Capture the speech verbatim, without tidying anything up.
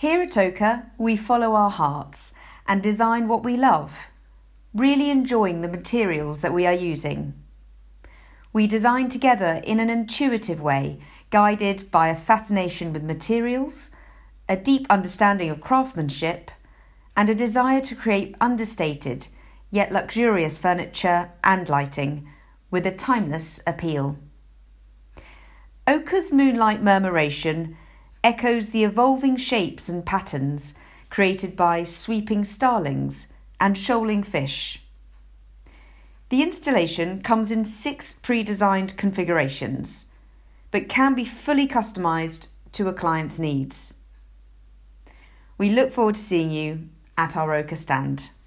Here at Ochre, we follow our hearts and design what we love, really enjoying the materials that we are using. We design together in an intuitive way, guided by a fascination with materials, a deep understanding of craftsmanship, and a desire to create understated yet luxurious furniture and lighting with a timeless appeal. Ochre's Moonlight Murmuration echoes the evolving shapes and patterns created by sweeping starlings and shoaling fish. The installation comes in six pre-designed configurations, but can be fully customised to a client's needs. We look forward to seeing you at our Ochre stand.